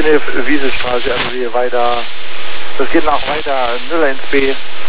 bin hier Wiesestraße, also hier weiter. Das geht nach weiter 01B